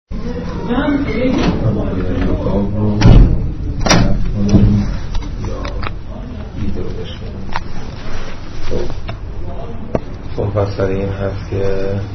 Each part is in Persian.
کتاب رو کنیم یا ایده رو بشکنیم. صحبت سر این هست که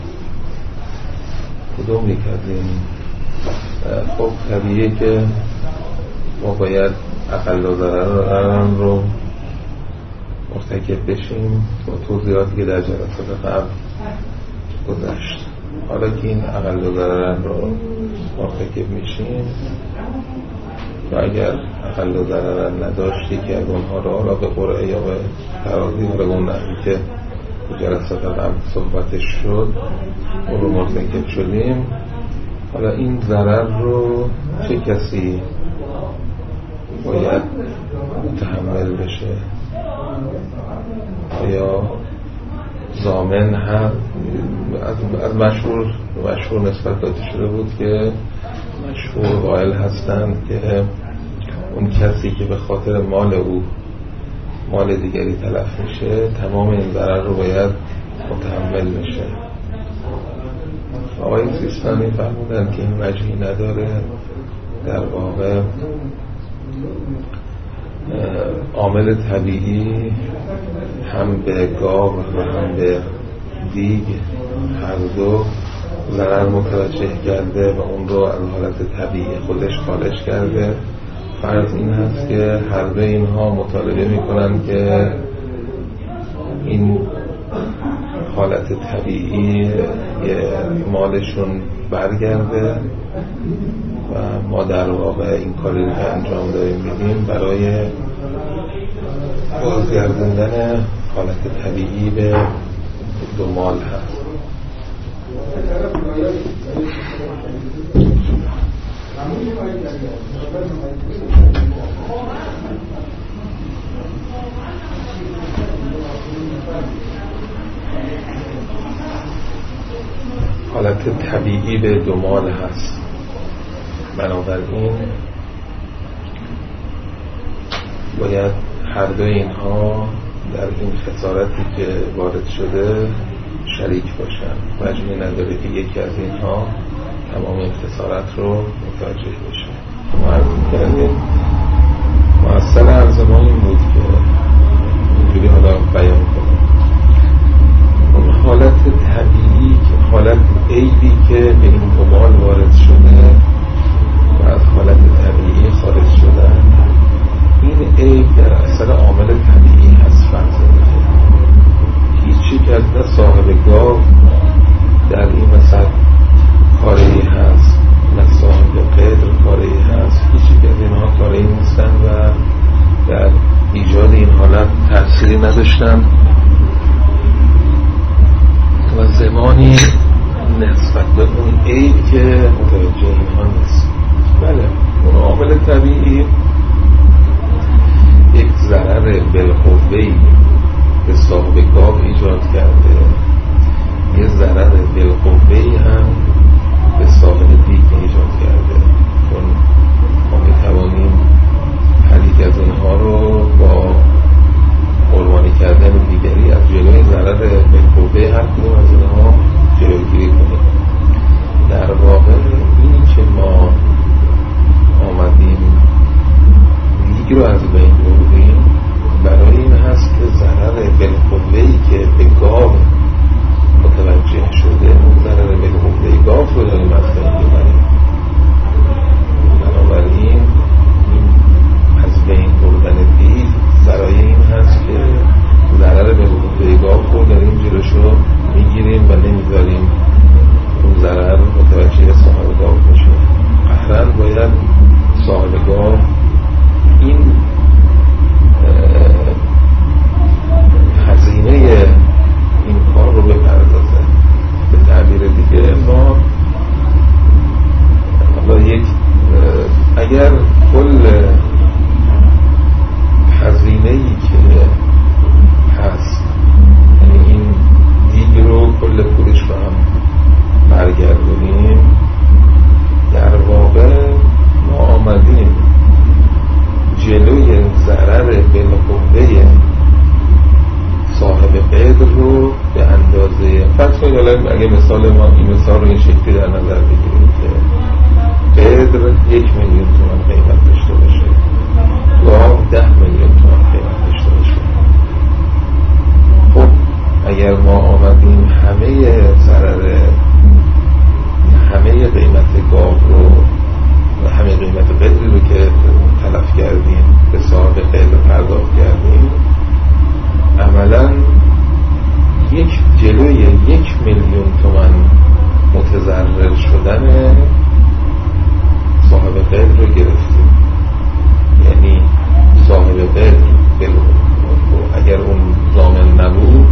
کدوم یک از این خب طبیعیه که ما باید اقل و ضرر رو مرتکب بشیم با توضیحاتی که در جلسات قبل گذشت. حالا که این اقل و ضرر رو مرتکب میشیم و اگر اقل و ضرر نداشتی که از اونها را به قرعه یا به ترازی یا به اون نحوی که جلسات قبل صحبتش شد اون رو مرتکب شدیم، حالا این ضرر رو چه کسی باید متحمل بشه؟ یا ضامن هم از مشهور نسبت داده شده بود که مشهور قائل هستند که اون کسی که به خاطر مال او مال دیگری تلف میشه تمام این ضرر رو باید متحمل بشه. آقای سیستانی فرمودن که این وجهی نداره، در واقع عامل طبیعی هم به گاو و هم به دیگ هر دو ضرر متوجه کرده و اون رو از حالت طبیعی خودش خارج کرده. فرض این هست که هر دو اینها مطالبه میکنن که این حالت طبیعی مالشون برگرده و ما در واقع این کاری رو که انجام داریم میدیم برای بازگردوندن حالت طبیعی به دو مال هست. حالت طبیعی به دو مال هست. بنابراین باید هر دو اینها در این خسارتی که وارد شده شریک باشن. مجموعی نداره که یکی از اینها تمام این خسارت رو متوجه بشه. ما عرض کردیم مؤثر عرض ما این بود که اینجوری حالا بیان کنیم اون حالت طبیعی که حالت عیبی که به این کمال وارد شده و از حالت طبیعی خارج شدن، این عیب در اثر عامل طبیعی هست. فرض کنید هیچی که از نه صاحب گاو در این مثل کاری هست نه صاحب قدر کاری هست، هیچی که از اینها کاری نیستن و در ایجاد این حالت تأثیری نداشتن و زمانی نسبت به اون عیب که متوجه اینها نیست. بله اون عامل طبیعی یک ضرر بالقوه‌ای به صاحب گاو ایجاد کرده، یه ضرر بالقوه‌ای هم به صاحب دیگ ایجاد کرده. چون ما میتوانیم هر یک از اینها رو با قربانی کردن دیگری از جلوی ضرر بالقوه هر کدوم از اینها جلوگیری کنیم. در واقع اینی که ما آمدیم دیگ رو از بین بردیم برای این هست که ضرر بالقوه‌ای که به گاو متوجه شده اون ضرر بالقوه گاو رو داریم از بین ببریم. بنابراین این از بین بردن دیگ برای این هست که ضرر بالقوه گاو رو داریم جلوشو میگیریم و نمیذاریم اون ضرر متوجه صاحب گاو بشه. قهرن باید صاحب گاو این هزینه این کار رو بپردازه. به تعبیر دیگه ما اگر کل هزینه‌ای که هست یعنی این دیگ رو کل پولش رو هم برگردونیم، در واقع ما آمدیم جلوی ضرر بالقوه صاحب قدر رو به اندازه فرض کنید. اگه مثال ما این مثال رو این شکلی در نظر بگیریم که قدری رو که تلف کردیم به صاحب قدر پرداخت کردیم، عملا جلوی 1,000,000 تومان متضرر شدن صاحب قدر رو گرفتیم. یعنی صاحب قدر اگر اون ضامن نبود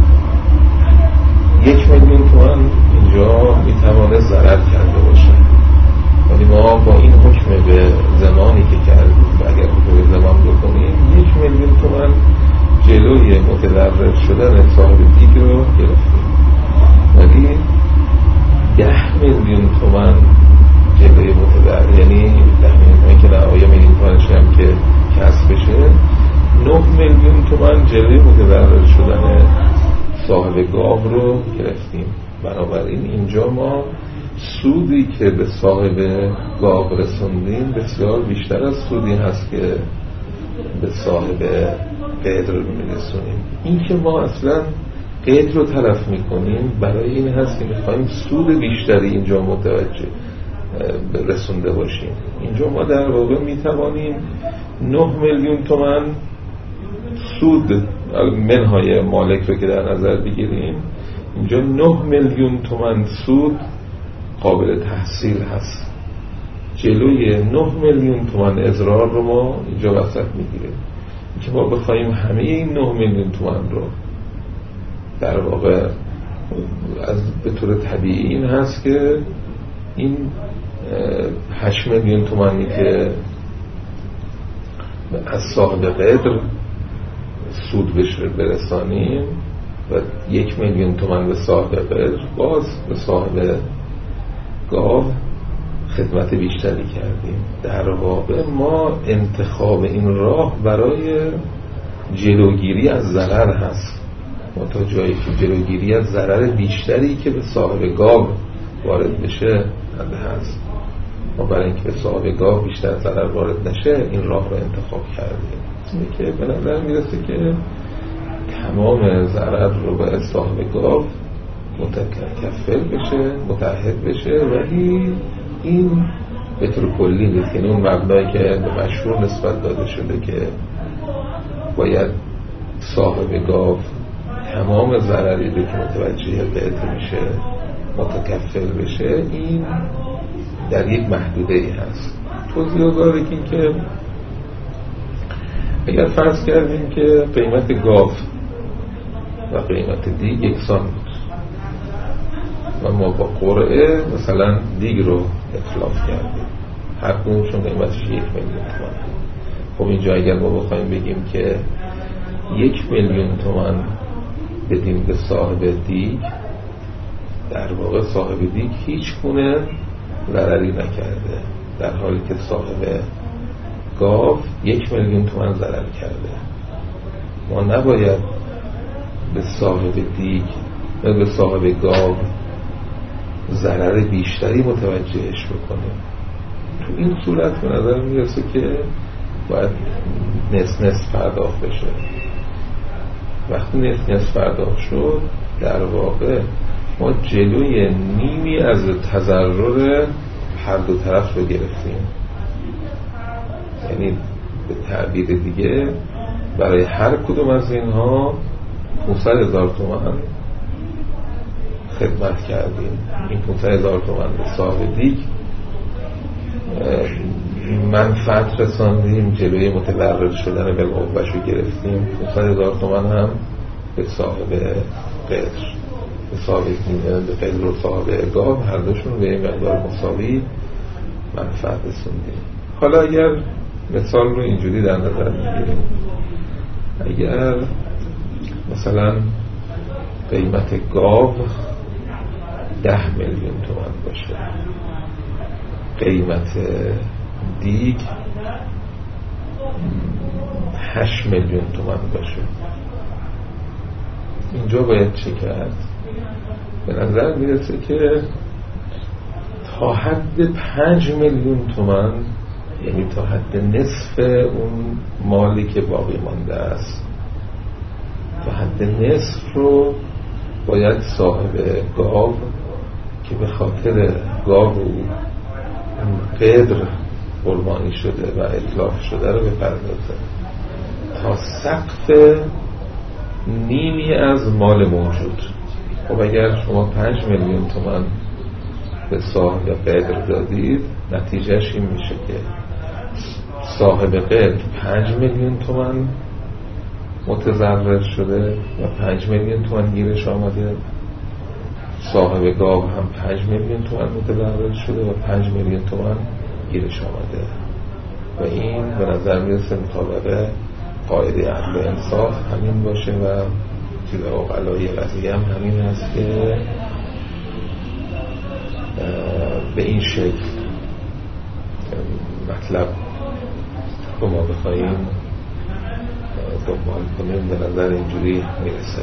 1,000,000 تومان اینجا میتوانه ضرر کرده باشه، ولی ما با این حکم به زمانی که کردیم و اگر حکم به زمان بکنیم 1,000,000 تومان جلوی متضرر شدن صاحب دیگ رو گرفتیم، ولی 10,000,000 تومان جلوی متضرر، یعنی 10,000,000 تومان که نهایه میلیون تومانش هم که کسب بشه، 9,000,000 تومان جلوی متضرر شدن صاحب گاو رو گرفتیم. بنابراین اینجا ما سودی که به صاحب گاو رسوندیم بسیار بیشتر از سودی هست که به صاحب قدر میرسونیم. این که ما اصلا قدر رو تلف میکنیم برای این هست که میخوایم سود بیشتری اینجا متوجه رسونده باشیم. اینجا ما در واقع میتوانیم 9,000,000 تومان سود منهای مالک رو که در نظر بگیریم، اینجا 9,000,000 تومان سود قابل تحصیل هست. جلوی 9,000,000 تومان اضرار رو ما اینجا وسط میگیریم که ما بخوایم همه این 9,000,000 تومان رو در واقع به طور طبیعی این هست که این 8,000,000 تومانی که از صاحب قدر سود بشه برسانیم و 1,000,000 تومان به صاحب قدر، باز به صاحب گاو خدمت بیشتری کردیم. در واقع ما انتخاب این راه برای جلوگیری از ضرر هست، ما تا جایی که جلوگیری از ضرر بیشتری که به صاحب گاو وارد بشه هست، ما برای اینکه به صاحب گاو بیشتر ضرر وارد نشه این راه رو انتخاب کردیم. اینه که به نظر میرسه که تمام ضرر رو به صاحب گاو متکفل بشه، متعهد بشه، ولی این به طور کلی نیست. یعنی اون مبنایی که به مشهور نسبت داده شده که باید صاحب گاو تمام ضرری رو که متوجه قدر میشه متکفل بشه، این در یک محدوده ای هست. توضیح داره که اگر فرض کردیم که قیمت گاو و قیمت دیگ یکسان بود و ما با قرعه مثلا دیگ رو اطلاف کردیم، هر کدومشون قیمتش 1,000,000 تومان. خب اینجا اگر ما بخوایم بگیم که 1,000,000 تومان بدیم به صاحب دیگ، در واقع صاحب دیگ هیچ گونه ضرری نکرده، در حالی که صاحب گاو 1,000,000 تومان ضرر کرده. ما نباید به صاحب دیگ و به صاحب گاو ضرر بیشتری متوجهش بکنیم. تو این صورت به نظر میرسه که باید نصف پرداخت بشه. وقتی نصف پرداخت شد، در واقع ما جلوی نیمی از تضرر هر دو طرف رو گرفتیم. یعنی به تعبیر دیگه برای هر کدوم از اینها 500,000 تومان خدمت کردیم. این 500,000 تومان به صاحب دیگ منفعت رساندیم، جلوی متضرر شدن بالقوه‌اش رو گرفتیم. 500,000 تومان هم به صاحب قدر، به صاحب قدر و صاحب گاو، هر دوشون به این مقدار مساوی منفعت رسوندیم. حالا اگر مثال رو اینجوری در نظر میگیریم، اگر مثلا قیمت گاو 10,000,000 تومان باشه، قیمت دیگ 8,000,000 تومان باشه، اینجا باید چه کرد؟ به نظر میرسه که تا حد 5,000,000 تومان، یعنی تا حد نصف اون مالی که باقی مانده است، تا حد نصف رو باید صاحب گاو که به خاطر گاو و قدر قربانی شده و اتلاف شده رو بپردازه تا سقف نیمی از مال موجود. خب اگر شما 5 میلیون تومان به صاحب قدر دادید، نتیجهش این میشه که صاحب قدر 5 میلیون تومان متضرر شده و 5 میلیون تومان گیرش آمده، صاحب گاو هم 5 میلیون تومان متضرر شده و 5 میلیون تومان گیرش آمده. و این به نظر میرسه مطابق قاعده عدل و انصاف همین باشه و چیز عقلای قضیه هم همین هست که به این شکل مطلب رو ما بخواهیم دنبال کنیم به نظر اینجوری میرسه.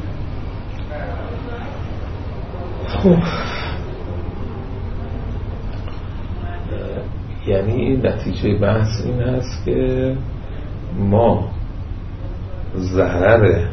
خب یعنی نتیجه بحث این هست که ما ضرر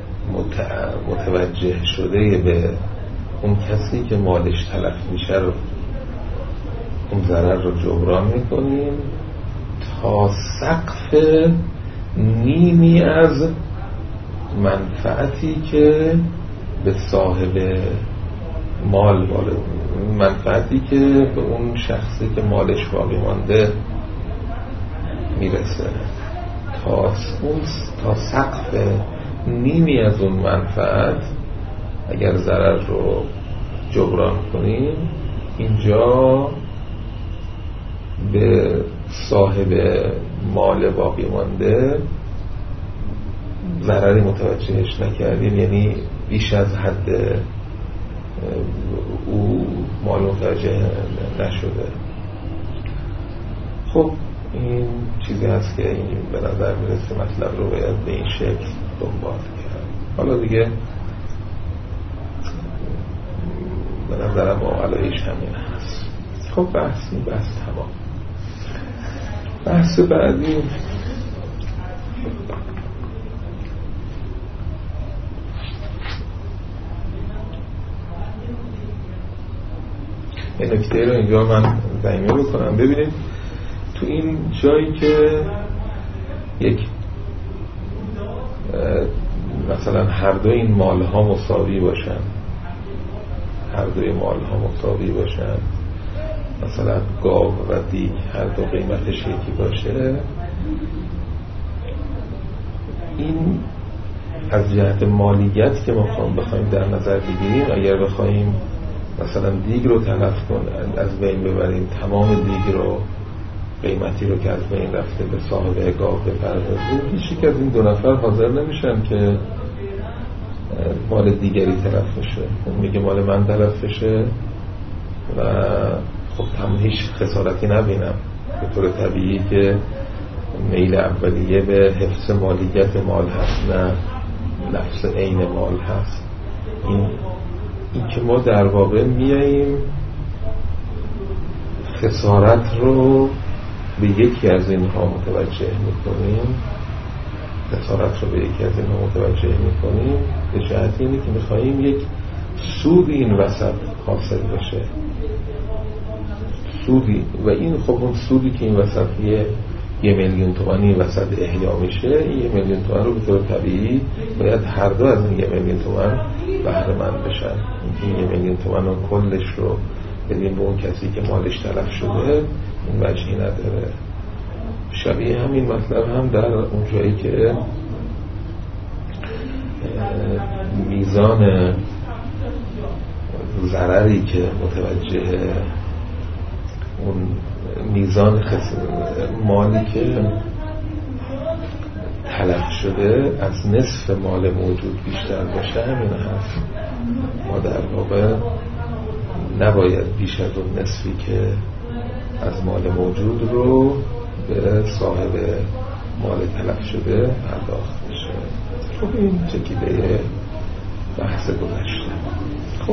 متوجه شده به اون کسی که مالش تلف میشه رو، اون ضرر رو جبران میکنیم تا سقف نیمی از منفعتی که به صاحب مال منفعتی که به اون شخصی که مالش باقی مانده میرسه، تا سقف نیمی از اون منفعت اگر ضرر رو جبران کنیم، اینجا به صاحب مال باقی مانده ضرری متوجهش نکردیم، یعنی بیش از حد او مال متوجه نشده. خب این چیزی هست که این به نظر میرسه مطلب رو باید به این شکل دنبال کرد. حالا دیگه به نظرم عقلایش همین هست. خب بحث تمام. بحث بعدی این نکته رو اینجا من ضمیمه بکنم. ببینید تو این جایی که یک مثلا هر دو این مال ها مساوی باشن، مثلا گاو و دیگ هر دو قیمتش یکی باشه، این از جهت مالیت که ما بخوایم در نظر بگیریم، اگر بخوایم مثلا دیگ رو تلف از بین ببریم، تمام دیگ رو قیمتی رو که از بین رفته به صاحب گاو بپردازیم، هیچ یک از این دو نفر حاضر نمیشن که مال دیگری تلف بشه. اون میگه مال من تلف بشه و خب هیچ خسارتی نبینم. به طور طبیعی که میل اولیه به حفظ مالیت مال هست، نه نفس عین مال هست. این که ما در واقع میاییم خسارت رو به یکی از اینها متوجه میکنیم، به جهت اینه که میخواییم یک سود این وسط حاصل بشه، سودی. و این خب اون سودی که این وسط 1 میلیون تومانی وسط احیا میشه، این 1 میلیون تومان رو به طور طبیعی باید هر دو از این 1 میلیون تومان بهره مند بشن. این 1 میلیون تومان رو کلش رو بدیم به اون کسی که مالش تلف شده، این وجهی نداره. شبیه همین مطلب هم در اون جایی که میزان ضرری که متوجه اون میزان مالی که تلف شده از نصف مال موجود بیشتر باشه، همین هست. ما در واقع نباید بیش از اون نصفی که از مال موجود رو به صاحب مال تلف شده پرداخت بشه. خب این چکیده بحث گذشته. خب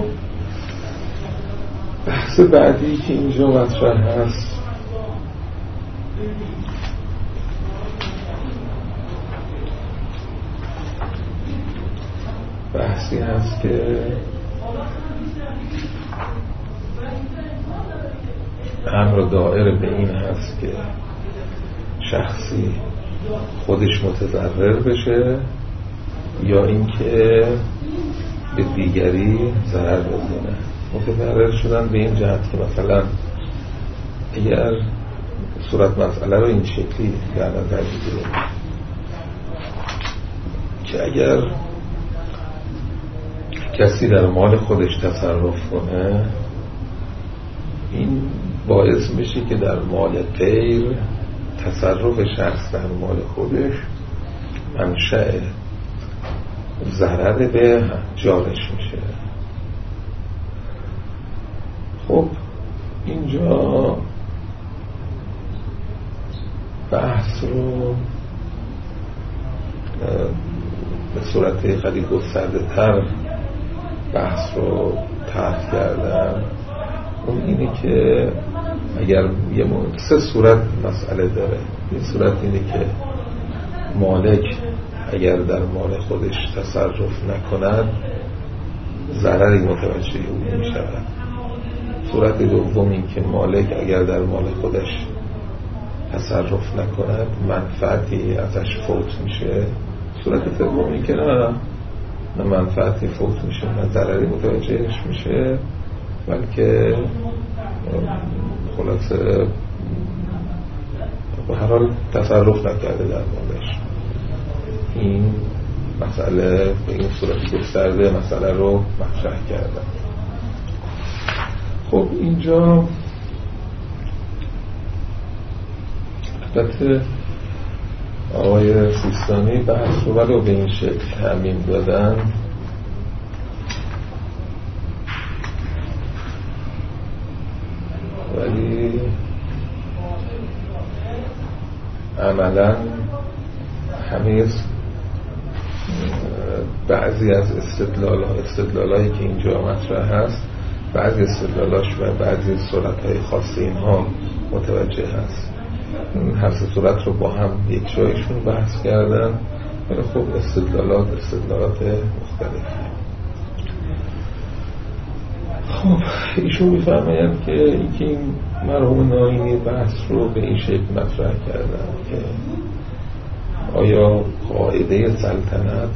بحث بعدی که اینجا مطرح هست بحثی هست که امر دائر به این هست که شخصی خودش متضرر بشه یا اینکه به دیگری ضرر بزنه. متضرر شدن به این جهت که مثلا اگر صورت مسئله رو این شکلی در نظر بگیریم که اگر کسی در مال خودش تصرف کنه، این باعث میشه که در مال غیر تصرف شخص در مال خودش منشأ ضرر به جارش میشه. خب اینجا بحث رو به صورت خیلی گسترده تر بحث رو طرح کردم. اون اینه که اگر سه صورت مسئله داره. این صورت اینه که مالک اگر در مال خودش تصرف نکند ضرری متوجه او می شود. صورت دوم این که مالک اگر در مال خودش تصرف نکند منفعتی ازش فوت میشه. صورت سوم این که نه منفعتی فوت میشه، نه ضرری متوجهش میشه، بلکه خلاصه به هر حال تصرف نکرده در مالش. این مسئله به این صورت گسترده مسئله رو مطرح کردم. خب اینجا البته آقای سیستانی بحث رو ولو به این شکل تعمیم دادن، ولی عملا همه بعضی از استدلالایی که اینجا مطرح هست، بعضی استدلالاش و بعضی صورتهای خاص اینها متوجه هست. هر سه صورت رو با هم یک جایشون بحث کردن، ولی خب استدلالات مختلفی. خب ایشون میفرمایند که این مرحوم ناینی بحث رو به این شکل مطرح کردن که آیا قاعده سلطنت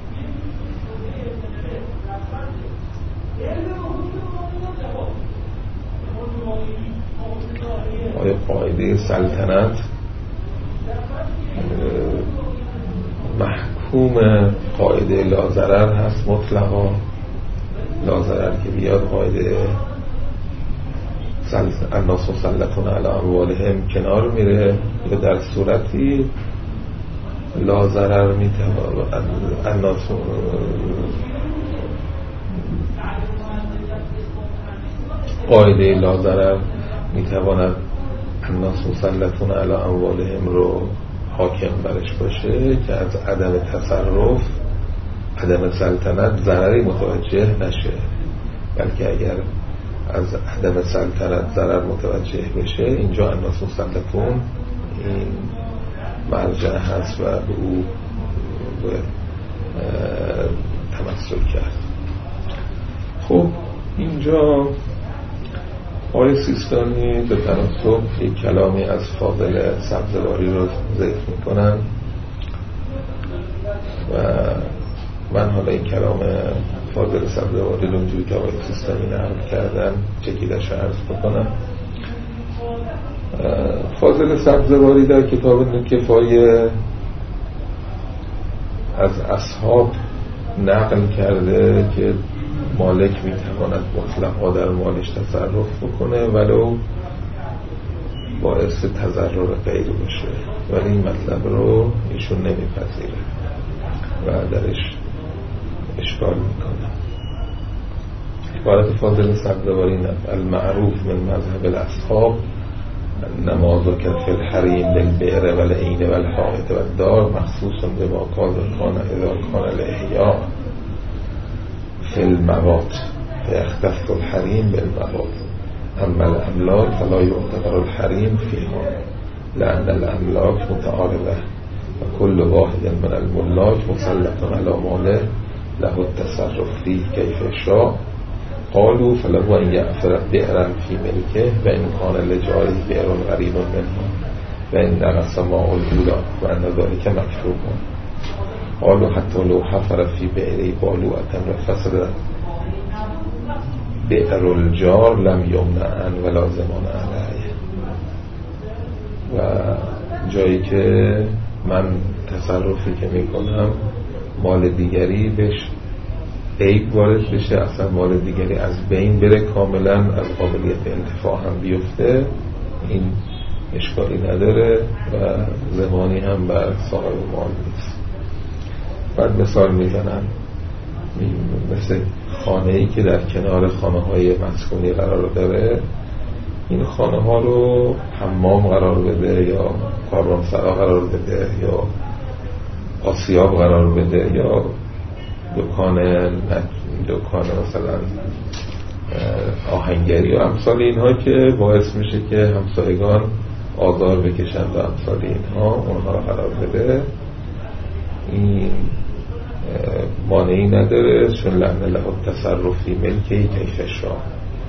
محکوم قاعده لازرر هست مطلقا؟ لازرر که بیاد قاعده الناس مسلطون علی اموالهم کنار میره، یا در صورتی لازرر الناس قاعده لازرر میتواند الناس مسلطون علی اموالهم رو حاکم برش باشه که از عدم تصرف، عدم سلطنت ضرری متوجه نشه، بلکه اگر از عدم سلطنت ضرر متوجه بشه، اینجا الناس مسلطون این مرجع هست و به او تمثل کرد. خب اینجا آقای سیستانی به تناسب یک کلامی از فاضل سبزواری رو ذکر میکنن و من حالا این کلام فاضل سبزواری رو اونجوری که آقای سیستانی نقل کردن چکیدش عرض بکنم. فاضل سبزواری در کتاب کفایه از اصحاب نقل کرده که مالک میتواند مطلقا در مالش تصرف بکنه ولو باعث تضرر غیر باشه، ولی این مطلب رو ایشون نمیپذیره و درش اشکال میکنه. عبارت فاضل سبزواری المعروف من مذهب الاصحاب نمازک فی الحریم للبئر والعین والحائط والدار مخصوص بما کان اذا کان الاحیاء فی الموات فیختص الحریم بالموات اما الاملاک فلا یعتبر الحریم فیها لأن الاملاک متعارضه و کل واحد من الملاک مسلط علی ماله له التصرف فيه کیف شاء قالوا فله ان یعفر بئرا فی ملکه و ان کان لجاره بئر قریب منه و ان نقص ماء الاولی و ان ذلک مکروه. قالوا حتی لو حفر فی بئر بالوعة فسد بئر الجار لم یمنع ولا ضمان علیه. و جایی که من تصرفی که میکنم مال دیگری بهش عیب وارد بشه، اصلا مال دیگری از بین بره، کاملا از قابلیت انتفاع هم بیفته، این اشکالی نداره و ضمانی هم بر صاحب مال نیست. بعد مثال میزنن مثل خانه‌ای که در کنار خانه‌های مسکونی قرار داره، این خانه‌ها رو حمام قرار بده یا کاروانسرا قرار بده یا آسیاب قرار بده یا دکان مثلا آهنگری و امثال اینها که باعث میشه که همسایگان آزار بکشند و امثال اینها، اونها رو قرار بده، این مانعی نداره، چون لعنه له تصرفی ملکی کیف شاء.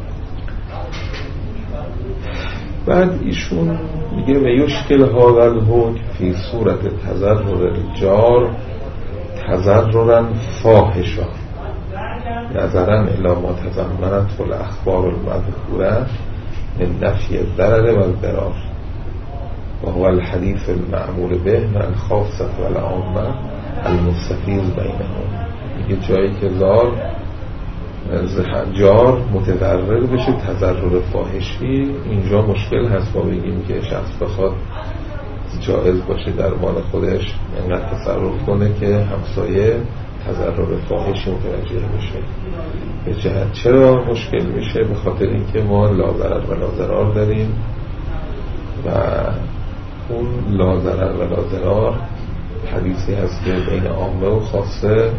بعد ایشون میگه و یشکل هذا الحکم فی صورت تضرر الجار تضررا فاحشا نظرا الی ما تضمنته الاخبار المذکوره من نفی الضرر و الضرار و هو الحدیث المعمول به مع الخاصة و العامة المستفیض بینهم. میگه جایی که جار متضرر بشه تضرر فاحشی، اینجا مشکل هست با بگیم که شخص بخواد جایز باشه در مال خودش انقدر تصرف کنه که همسایه تضرر فاحشی متوجه بشه. به جهت چرا مشکل میشه؟ به خاطر اینکه ما لا ضرر و لا ضرار داریم و اون لا ضرر و لا ضرار حدیثی هست که بین عامه و خاصه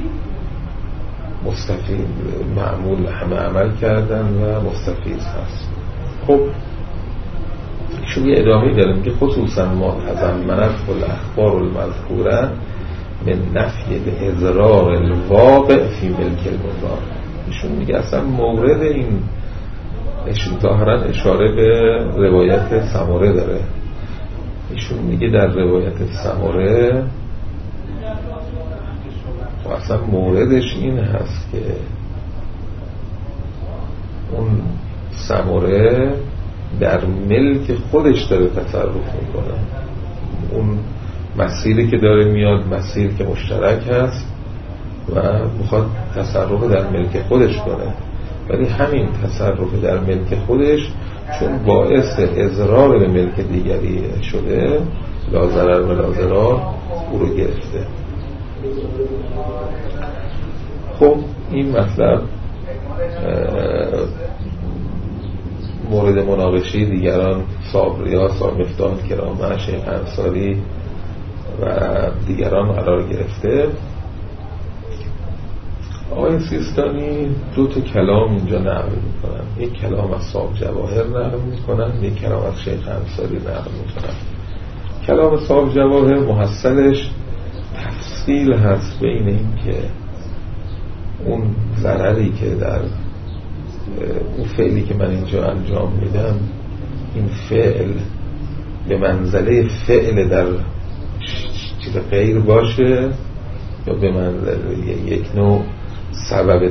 مستفید معمول همه عمل کردن و مستفیض هست. خب ایشون یه ادامه داره، میگه خصوصا ما تضمنت الاخبار المذکوره من نفی الاضرار الواقع فی ملک المضار. ایشون میگه اصلا مورد این ظاهرا اشاره به روایت سمره داره. ایشون میگه در روایت سمره و اصلا موردش این هست که اون سمره در ملک خودش داره تصرف میکنه، اون مسیری که داره میاد مسیر که مشترک هست و میخواد تصرف در ملک خودش کنه، ولی همین تصرف در ملک خودش چون باعث اضرار به ملک دیگری شده لا ضرر و لا ضرار او رو گرفته. خب این مطلب مورد مناقشه دیگران صابریا، مفتاح کرامه، شیخ انصاری و دیگران قرار گرفته. آقای سیستانی دو تا کلام اینجا نقل میکنن، یک کلام از صاحب جواهر نقل میکنن، یک کلام از شیخ انصاری نقل میکنن. کلام صاحب جواهر محصلش تفصیل هست بین این که اون ضرری که در اون فعلی که من اینجا انجام میدم، این فعل به منزله فعل در چیز غیر باشه یا به منزله یک نوع سبب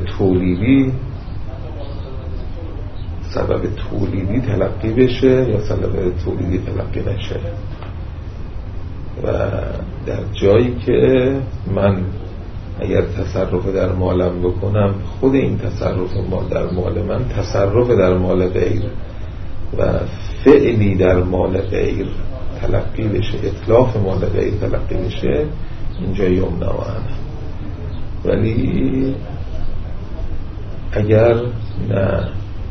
تولیدی تلقی بشه یا سبب تولیدی تلقی نشه. و در جایی که من اگر تصرف در مالم بکنم، خود این تصرف در مال من تصرف در مال غیر و فعلی در مال غیر تلقی بشه، اتلاف مال غیر تلقی بشه، اینجا یمنع عنه. ولی اگر نه،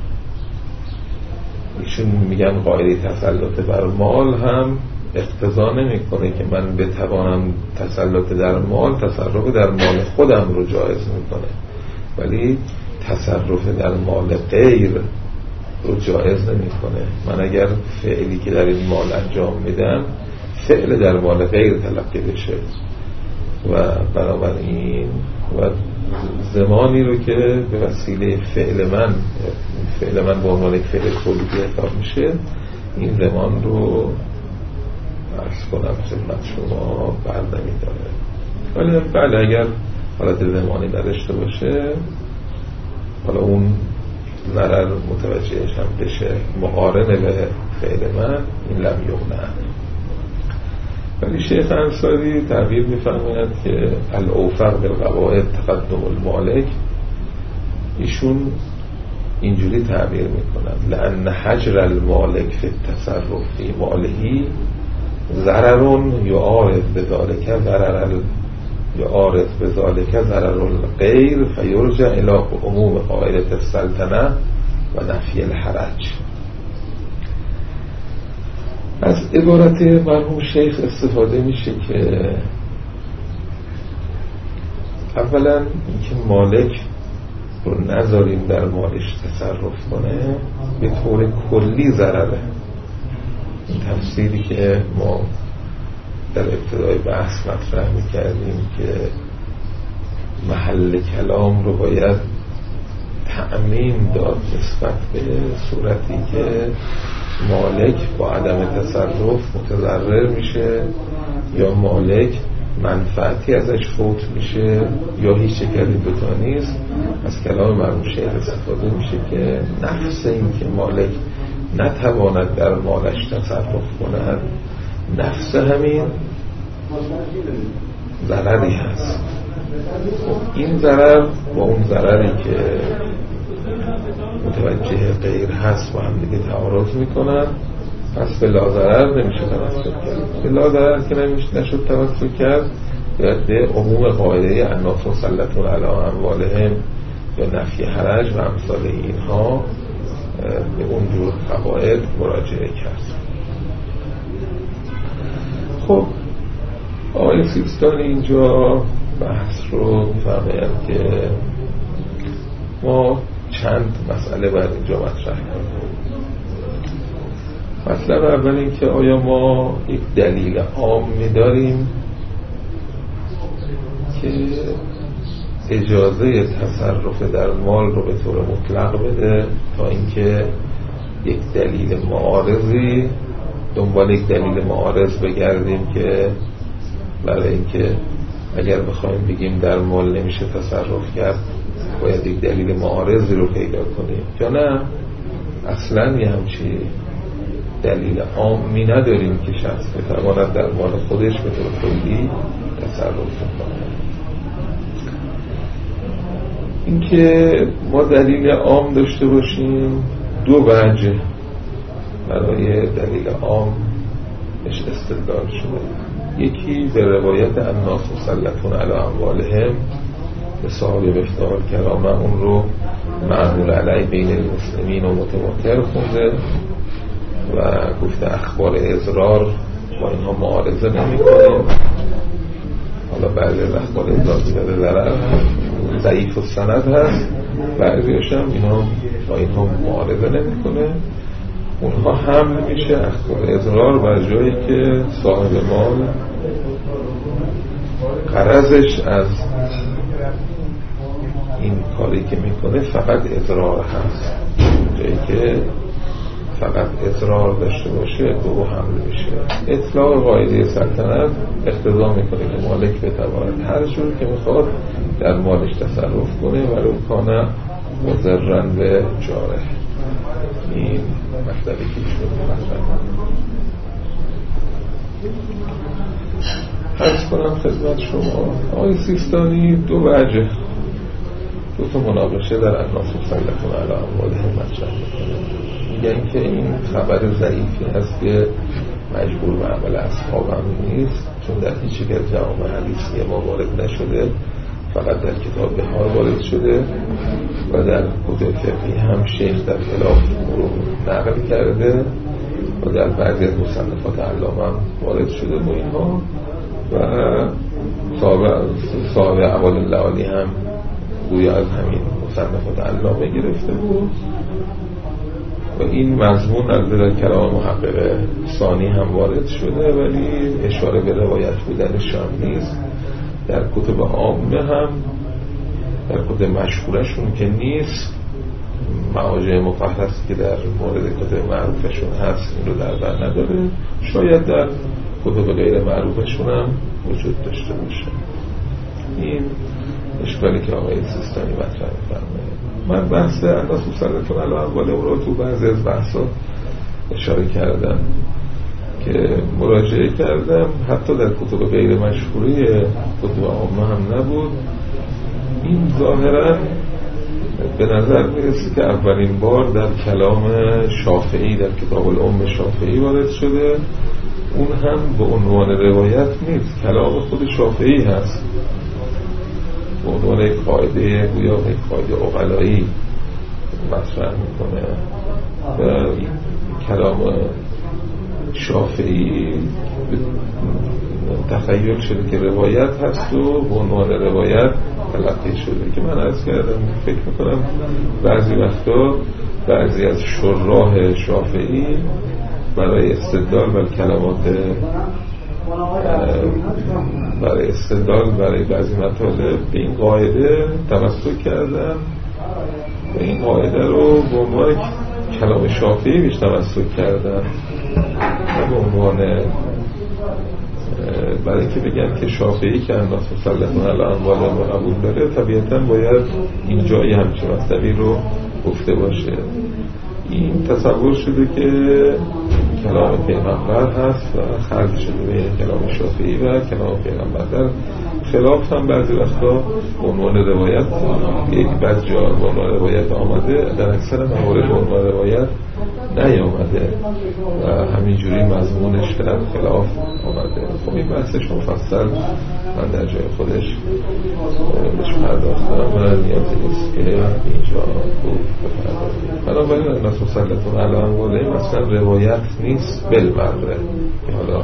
ایشون میگن قاعده تسلط بر مال هم اقتضا نمیکنه که من بتوانم تسلط در مال، تصرف در مال خودم رو جایز میکنه، ولی تصرف در مال غیر رو جایز نمیکنه. من اگر فعلی که در این مال انجام میدم فعل در مال غیر تلقی بشه و بنابراین و زمانی رو که به وسیله فعل من به عنوان یک فعل کلی حساب میشه، این زمان رو عرض کنم خدمت شما بر نمی‌داره. ولی بله اگر حالت زمانی نداشته باشه، حالا اون ضرر متوجهش هم بشه مقارن به فعل من، این لم یمنع. ولی شیخ انصاری تعبیر می‌فرماید که الاوفق بالقواعد تقدم المالک، ایشون اینجوری تعبیر میکنن لأن حجر المالک فی التصرف فی مالهی ضرر یعارض بذالک ضرر الغیر فیرجع الی عموم قاعده السلطنه و نفی الحرج. از عبارت مرحوم شیخ استفاده میشه که اولا اینکه مالک رو نذاریم در مالش تصرف کنه به طور کلی ضرره. این تفسیری که ما در ابتدای بحث مطرح میکردیم که محل کلام رو باید تعمیم داد نسبت به صورتی که مالک با عدم تصرف متضرر میشه یا مالک منفعتی ازش فوت میشه یا هیچ شکلی دوتا نیست. از کلام مرحوم شیخ استفاده میشه که نفس این که مالک نتواند در مالش تصرف کند، نفس همین ضرری هست. این ضرر با اون ضرری که متوجه غیر هست با هم دیگه تعارض میکنن، پس به لاضرر نمیشه توسل کرد. به لاضرر که نشد توسل کرد، باید به عموم قاعده الناس مسلطون علی اموالهم یا نفی حرج و امثال اینها به اون جور قواعد مراجعه کرد. خب آقای سیستانی اینجا بحث رو می‌فرماید که ما چند مسئله باید اینجا مطرح کنیم. مطلب اول این که آیا ما یک دلیل عامی داریم که اجازه تصرف در مال رو به طور مطلق بده تا اینکه یک دلیل معارضی دنبال یک دلیل معارض بگردیم که برای اینکه اگر بخوایم بگیم در مال نمیشه تصرف کرد باید یک دلیل معارضی رو پیدا کنیم، یا نه اصلا یه همچی دلیل عامی نداریم که شخص بتواند در مال خودش به طور کلی تصرف کنه. اینکه ما دلیل عام داشته باشیم دو وجه برای دلیل عام استدلال شده. یکی به روایت الناس مسلطون علی اموالهم به صاحب مفتاح الکرامه، اون رو معمول علی بین المسلمین و متواتر خونده و گفته اخبار اضرار با اینها معارضه نمی کنیم. حالا بعضی از اخبار اضرار زیاده ضرر ضعیف و سند هست، بعضیش هم با اینها معارضه نمی کنه. اونها حمل میشه اخبار اضرار بر جایی که صاحب مال غرضش از این کاری که میکنه فقط اضرار هست. جایی که فقط اضرار داشته باشه به او حمل میشه. اطلاق قاعده سلطنت اقتضا میکنه که مالک بتواند هر جور که میخواد در مالش تصرف کنه ولو کان مضرا به جاره. این مطلبی که ایشون مطرح عرض کنم خدمت شما. آقای سیستانی دو وجه، دو تا مناقشه در الناس مسلطون علی اموالهم مطرح میکنه. میگن که این خبر ضعیفی هست که مجبور به عمل اصحاب هم نیست، چون در هیچ یک از جوامع حدیثی ما وارد نشده، فقط در کتاب بهار وارد شده و در کتب فقهی هم شیخ در خلاف رو نقل کرده و در بعضی از مصنفات علامه هم وارد شده با اینها و صاحب اعوال اللعالی هم گویا از همین مصنفات علامه گرفته بود و این مضمون از در کلام محقق ثانی هم وارد شده، ولی اشاره به روایت بودنش هم نیست. در کتب عامه هم در خود مشهورشون که نیست، مواجه مفحصی که در مورد کتب معروفشون هست این رو در بر نداره. شاید در کتب غیر معروفشون هم وجود داشته باشه. این اشکالی که آقای سیستانی مطرح می‌فرمایه. من بحث الناس مسلطون علی اموالهم رو تو بعضی از بحثا اشاره کردم که مراجعه کردم، حتی در کتب غیر مشهوری کتب عامه هم نبود. این ظاهرا به نظر میرسه که اولین بار در کلام شافعی در کتاب الام شافعی وارد شده، اون هم به عنوان روایت نیست، کلام خود شافعی هست به عنوان یک قاعده گویا یک قاعده عقلایی مطرح میکنه و این کلام شافعی تخیل شده که روایت هست و به عنوان روایت تلقی شده. که من عرض کردم فکر میکنم بعضی وقتا بعضی از شراح شافعی برای استدلال بر کلمات برای استدلال برای بعضی مطالب به این قاعده تمسک کردن و این قاعده رو به عنوان کلام شافعی بیش تمسک کردن و به عنوان برای اینکه بگن که شافعی که الناس مسلطون علی اموالهم رو قبول داره، طبیعتاً باید اینجایی همچین مطلبی رو گفته باشه. این تصور شده که کلام پیغمبر هست و خلط شده بین کلام شافعی و کلام پیغمبر. در خلاف هم بعضی وقتا عنوان روایت بعضی جا عنوان روایت آمده، در اکثر موارد عنوان روایت نیامده و همینجوری مضمونش در خلاف آمده. خب این بحثش مفصل من در جای خودش بهش پرداختم و نیازی نیست که اینجا خوب بپردازیم. بنابراین الناس مسلطون علی اموالهم اصلا روایت نیست بالمره، که حالا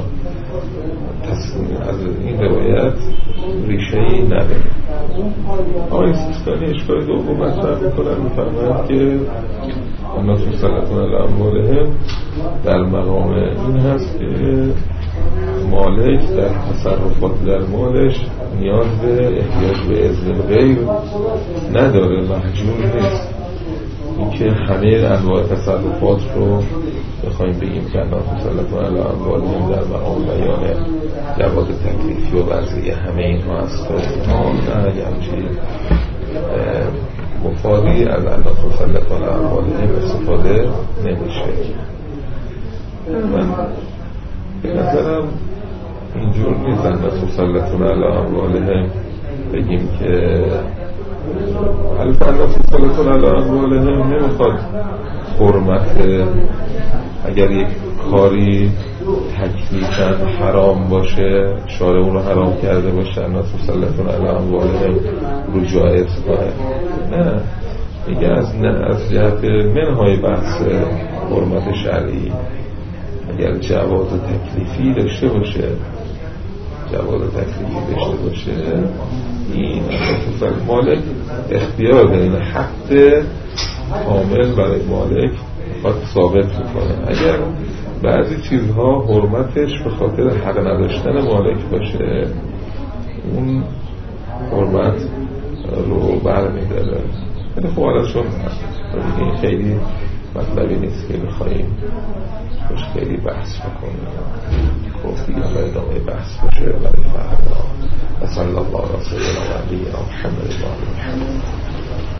از این روایت ریشه‌ای نداره. آقای سیستانی اشکال دوم مطرح میکنن، میفرمایند که الناس مسلطون علی اموالهم در مقام این هست که مالک در تصرفات در مالش نیاز به احتیاج به اذن غیر نداره، محجور نیست. اینکه همه انواع تصرفات رو بخوایم بگیم که الناس مسلطون علی اموالهم در مقام بیان جواز تکلیفی و وضعی همه اینها هست، نه همچین مفادی از الناس مسلطون علی اموالهم استفاده نمیشه. من به نظرم اینجور نیست الناس مسلطون علی اموالهم بگیم که البته الناس مسلطون علی اموالهم نمیخواد حرمت، اگر یک کاری تکلیفاً حرام باشه شارع اون رو حرام کرده باشه الناس مسلطون علی اموالهم رو جایز کنه، نه میگه از جهت منهای بحث حرمت شرعی اگر جواز تکلیفی داشته باشه این مالک اختیار داره، این حق کامل برای مالک خواهد ثابت میکنه. اگر بعضی چیزها حرمتش به خاطر حق نداشتن مالک باشه اون حرمت رو برمی‌داره. خب حالا چون این خیلی مطلبی نیست که بخوایم باش خیلی بحث بکنیم، خب دیگه ادامه بحث باشه برای فردا. و صلی الله علیه و سیدنا محمد.